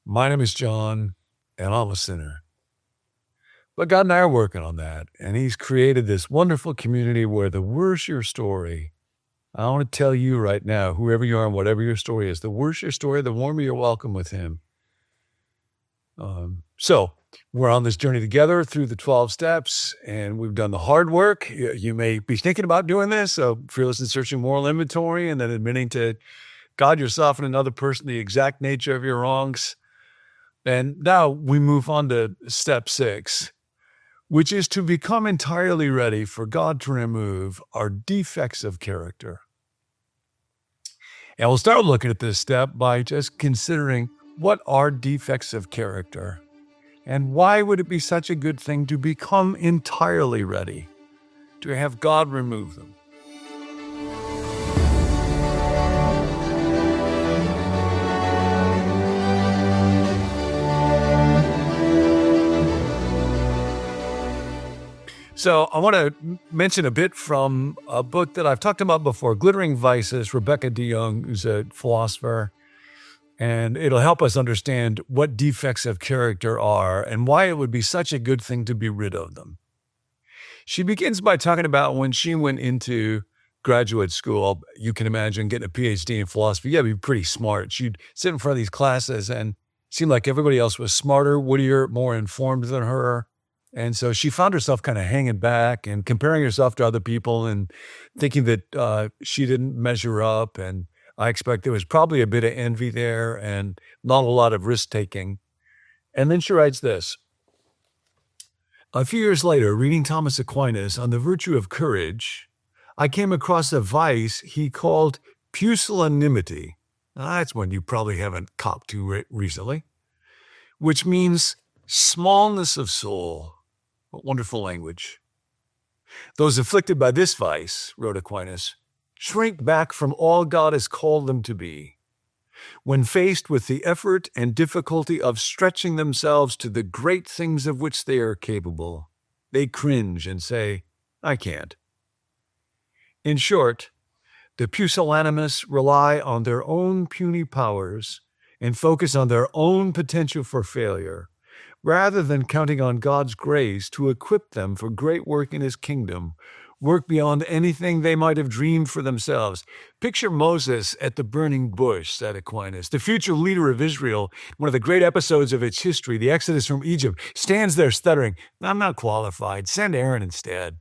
My name is John, and I'm a sinner. But God and I are working on that, and He's created this wonderful community where the worse your story, I want to tell you right now, whoever you are and whatever your story is, the worse your story, the warmer you're welcome with Him. So we're on this journey together through the 12 steps, and we've done the hard work. You may be thinking about doing this, so fearless and searching moral inventory, and then admitting to God, yourself, and another person the exact nature of your wrongs. And now we move on to step 6, which is to become entirely ready for God to remove our defects of character. And we'll start looking at this step by just considering what are defects of character and why would it be such a good thing to become entirely ready to have God remove them. So I want to mention a bit from a book that I've talked about before, Glittering Vices, Rebecca DeYoung, who's a philosopher, and it'll help us understand what defects of character are and why it would be such a good thing to be rid of them. She begins by talking about when she went into graduate school. You can imagine getting a PhD in philosophy. You got to be pretty smart. She'd sit in front of these classes and it seemed like everybody else was smarter, wittier, more informed than her. And so she found herself kind of hanging back and comparing herself to other people and thinking that she didn't measure up. And I expect there was probably a bit of envy there and not a lot of risk-taking. And then she writes this. A few years later, reading Thomas Aquinas on the virtue of courage, I came across a vice he called pusillanimity. That's one you probably haven't copped to recently, which means smallness of soul. What wonderful language. Those afflicted by this vice, wrote Aquinas, shrink back from all God has called them to be. When faced with the effort and difficulty of stretching themselves to the great things of which they are capable, they cringe and say, I can't. In short, the pusillanimous rely on their own puny powers and focus on their own potential for failure, rather than counting on God's grace to equip them for great work in His kingdom, work beyond anything they might have dreamed for themselves. Picture Moses at the burning bush, said Aquinas. The future leader of Israel, one of the great episodes of its history, the Exodus from Egypt, stands there stuttering, I'm not qualified, send Aaron instead.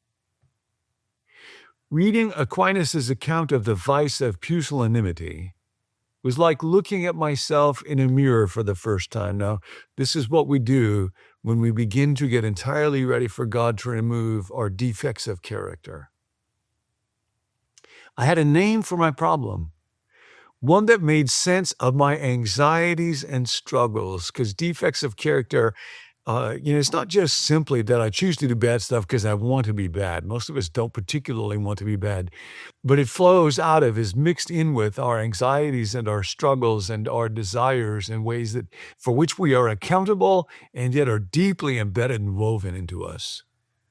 Reading Aquinas' account of the vice of pusillanimity was like looking at myself in a mirror for the first time. Now, this is what we do when we begin to get entirely ready for God to remove our defects of character. I had a name for my problem, one that made sense of my anxieties and struggles, because defects of character, it's not just simply that I choose to do bad stuff because I want to be bad. Most of us don't particularly want to be bad, but it flows out of, is mixed in with our anxieties and our struggles and our desires in ways that for which we are accountable and yet are deeply embedded and woven into us.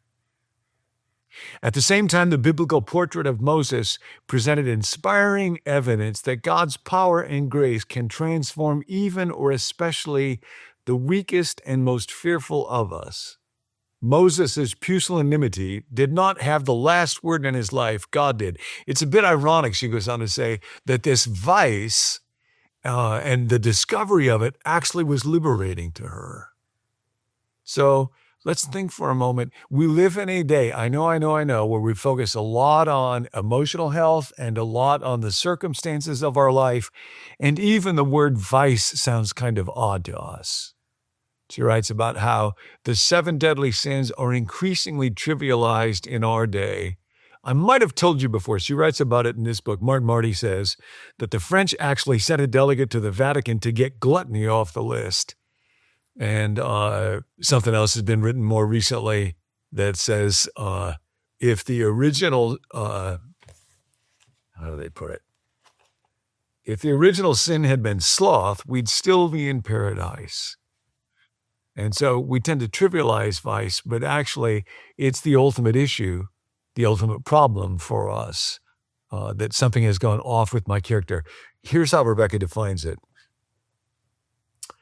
At the same time, the biblical portrait of Moses presented inspiring evidence that God's power and grace can transform even or especially the weakest and most fearful of us. Moses' pusillanimity did not have the last word in his life. God did. It's a bit ironic, she goes on to say, that this vice and the discovery of it actually was liberating to her. So let's think for a moment. We live in a day, I know, where we focus a lot on emotional health and a lot on the circumstances of our life. And even the word vice sounds kind of odd to us. She writes about how the 7 deadly sins are increasingly trivialized in our day. I might have told you before, she writes about it in this book. Martin Marty says that the French actually sent a delegate to the Vatican to get gluttony off the list. And something else has been written more recently that says if the original, how do they put it? If the original sin had been sloth, we'd still be in paradise. And so we tend to trivialize vice, but actually it's the ultimate issue, the ultimate problem for us, that something has gone off with my character. Here's how Rebecca defines it.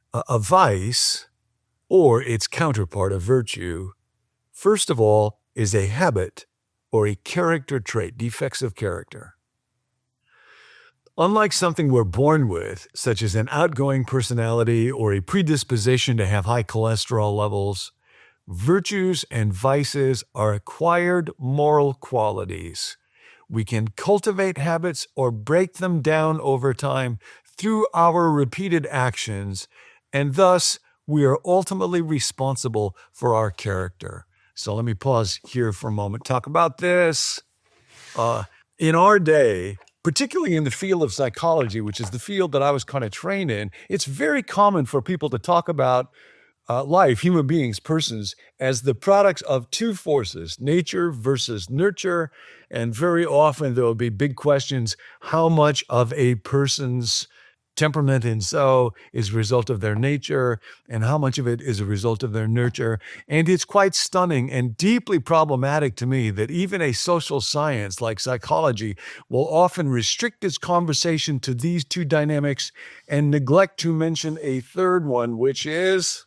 A vice, or its counterpart, a virtue, first of all, is a habit or a character trait, defects of character. Unlike something we're born with, such as an outgoing personality or a predisposition to have high cholesterol levels, virtues and vices are acquired moral qualities. We can cultivate habits or break them down over time through our repeated actions, and thus we are ultimately responsible for our character. So let me pause here for a moment, talk about this. In our day, particularly in the field of psychology, which is the field that I was kind of trained in, it's very common for people to talk about life, human beings, persons, as the products of two forces, nature versus nurture. And very often there will be big questions, how much of a person's temperament and so is a result of their nature, and how much of it is a result of their nurture. And it's quite stunning and deeply problematic to me that even a social science like psychology will often restrict its conversation to these two dynamics and neglect to mention a third one, which is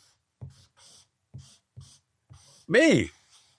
me.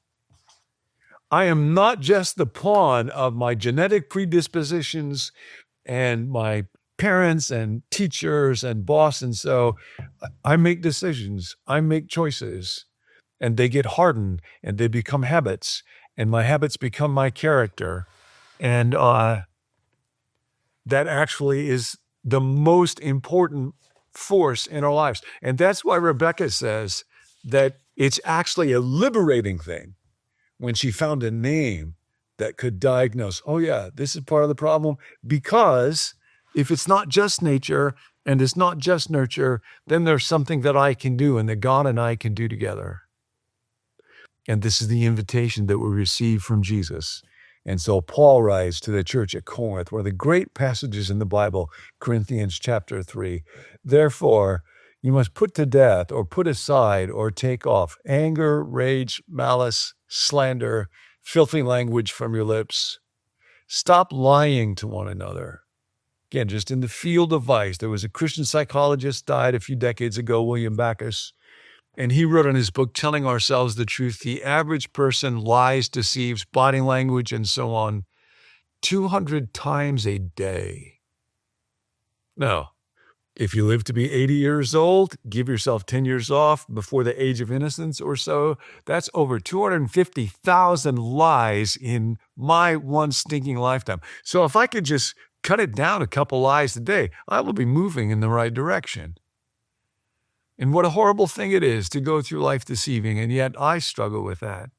I am not just the pawn of my genetic predispositions and my parents and teachers and boss. And so I make decisions, I make choices, and they get hardened and they become habits, and my habits become my character. And that actually is the most important force in our lives. And that's why Rebecca says that it's actually a liberating thing when she found a name that could diagnose, oh yeah, this is part of the problem, because if it's not just nature and it's not just nurture, then there's something that I can do and that God and I can do together. And this is the invitation that we receive from Jesus. And so Paul writes to the church at Corinth, one of the great passages in the Bible, Corinthians chapter 3. Therefore, you must put to death or put aside or take off anger, rage, malice, slander, filthy language from your lips. Stop lying to one another. Again, just in the field of vice, there was a Christian psychologist died a few decades ago, William Backus, and he wrote in his book, Telling Ourselves the Truth, the average person lies, deceives, body language, and so on, 200 times a day. Now, if you live to be 80 years old, give yourself 10 years off before the age of innocence or so. That's over 250,000 lies in my one stinking lifetime. So if I could just cut it down a couple lies a day, I will be moving in the right direction. And what a horrible thing it is to go through life deceiving, and yet I struggle with that.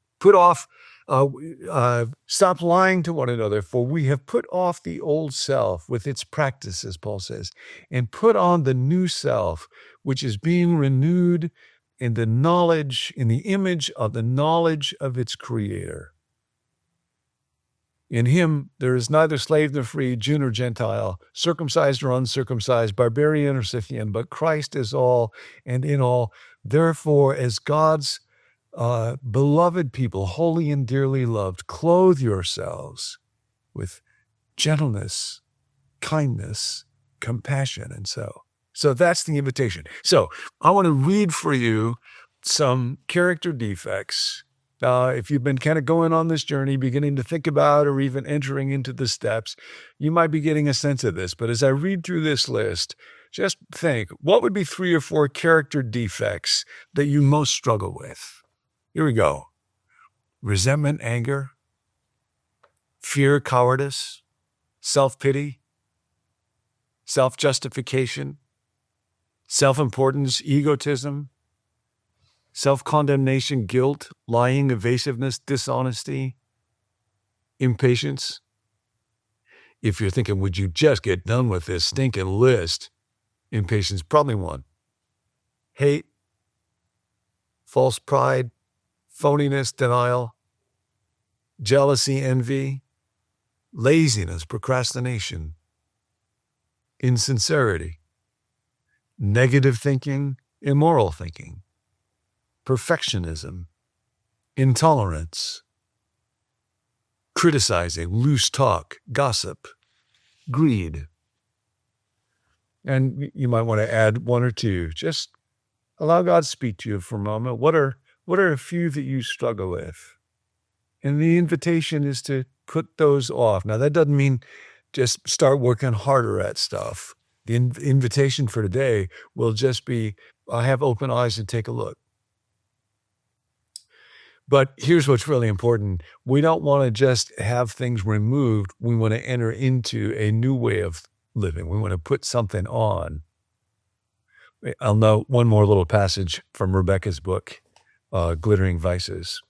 Stop lying to one another, for we have put off the old self with its practices, Paul says, and put on the new self, which is being renewed in the image of the knowledge of its creator. In him, there is neither slave nor free, Jew nor Gentile, circumcised or uncircumcised, barbarian or Scythian, but Christ is all and in all. Therefore, as God's beloved people, holy and dearly loved, clothe yourselves with gentleness, kindness, compassion, and so. So that's the invitation. So I want to read for you some character defects. If you've been kind of going on this journey, beginning to think about or even entering into the steps, you might be getting a sense of this. But as I read through this list, just think, what would be 3 or 4 character defects that you most struggle with? Here we go. Resentment, anger, fear, cowardice, self-pity, self-justification, self-importance, egotism, self-condemnation, guilt, lying, evasiveness, dishonesty, impatience. If you're thinking, would you just get done with this stinking list? Impatience, probably one. Hate, false pride, phoniness, denial, jealousy, envy, laziness, procrastination, insincerity, negative thinking, immoral thinking, perfectionism, intolerance, criticizing, loose talk, gossip, greed. And you might want to add one or two. Just allow God to speak to you for a moment. What are a few that you struggle with? And the invitation is to put those off. Now, that doesn't mean just start working harder at stuff. The invitation for today will just be, I have open eyes and take a look. But here's what's really important. We don't want to just have things removed. We want to enter into a new way of living. We want to put something on. I'll note one more little passage from Rebecca's book, Glittering Vices.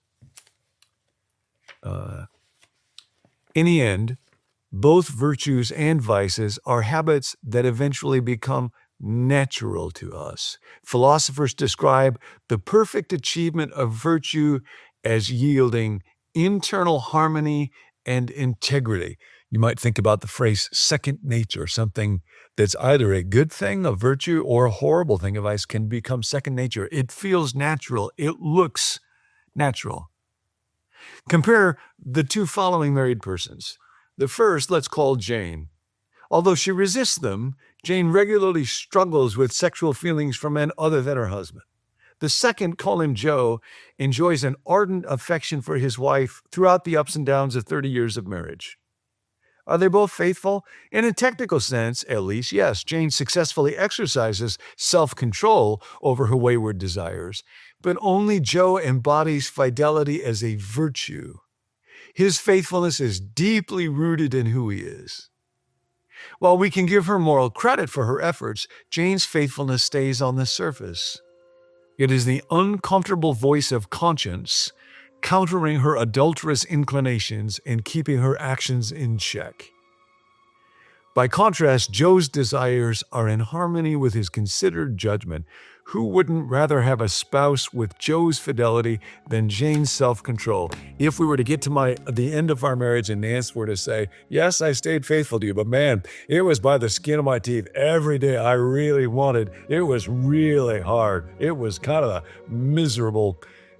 In the end, both virtues and vices are habits that eventually become natural to us. Philosophers describe the perfect achievement of virtue as yielding internal harmony and integrity. You might think about the phrase second nature, something that's either a good thing, a virtue, or a horrible thing, a vice, can become second nature. It feels natural. It looks natural. Compare the two following married persons. The first, let's call Jane. Although she resists them, Jane regularly struggles with sexual feelings for men other than her husband. The second, call him Joe, enjoys an ardent affection for his wife throughout the ups and downs of 30 years of marriage. Are they both faithful? In a technical sense, at least, yes. Jane successfully exercises self-control over her wayward desires, but only Joe embodies fidelity as a virtue. His faithfulness is deeply rooted in who he is. While we can give her moral credit for her efforts, Jane's faithfulness stays on the surface. It is the uncomfortable voice of conscience countering her adulterous inclinations and keeping her actions in check. By contrast, Joe's desires are in harmony with his considered judgment. Who wouldn't rather have a spouse with Joe's fidelity than Jane's self-control? If we were to get to the end of our marriage and Nance were to say, yes, I stayed faithful to you, but man, it was by the skin of my teeth every day I really wanted. It was really hard. It was kind of a miserable,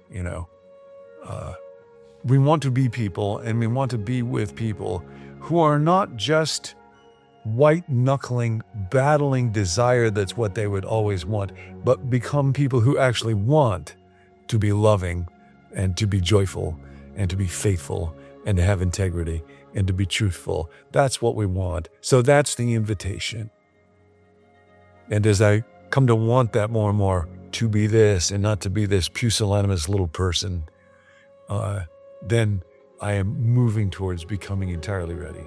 we want to be people, and we want to be with people who are not just white-knuckling, battling desire that's what they would always want, but become people who actually want to be loving and to be joyful and to be faithful and to have integrity and to be truthful. That's what we want. So that's the invitation. And as I come to want that more and more, to be this and not to be this pusillanimous little person, then I am moving towards becoming entirely ready.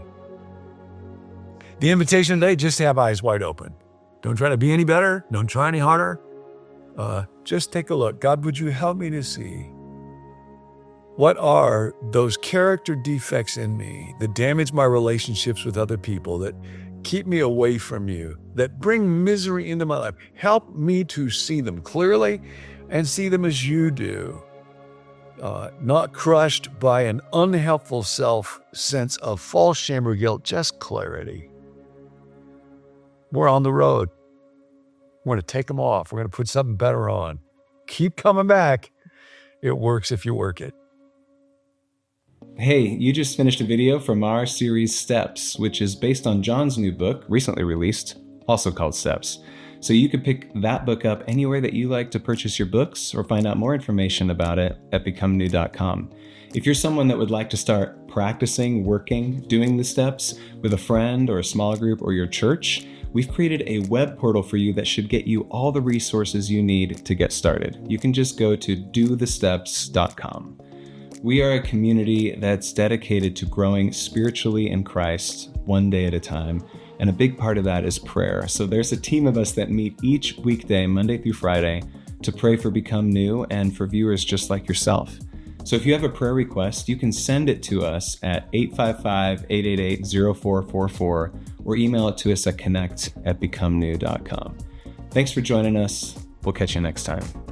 The invitation today, just have eyes wide open. Don't try to be any better. Don't try any harder. Just take a look. God, would you help me to see what are those character defects in me that damage my relationships with other people, that keep me away from you, that bring misery into my life? Help me to see them clearly and see them as you do. Not crushed by an unhelpful sense of false shame or guilt, just clarity. We're on the road. We're going to take them off. We're going to put something better on. Keep coming back. It works if you work it. Hey, you just finished a video from our series Steps, which is based on John's new book, recently released, also called Steps. So you could pick that book up anywhere that you like to purchase your books or find out more information about it at becomenew.com. If you're someone that would like to start practicing, working, doing the steps with a friend or a small group or your church, we've created a web portal for you that should get you all the resources you need to get started. You can just go to dothesteps.com. We are a community that's dedicated to growing spiritually in Christ one day at a time. And a big part of that is prayer. So there's a team of us that meet each weekday, Monday through Friday, to pray for Become New and for viewers just like yourself. So if you have a prayer request, you can send it to us at 855-888-0444 or email it to us at connect@becomenew.com. Thanks for joining us. We'll catch you next time.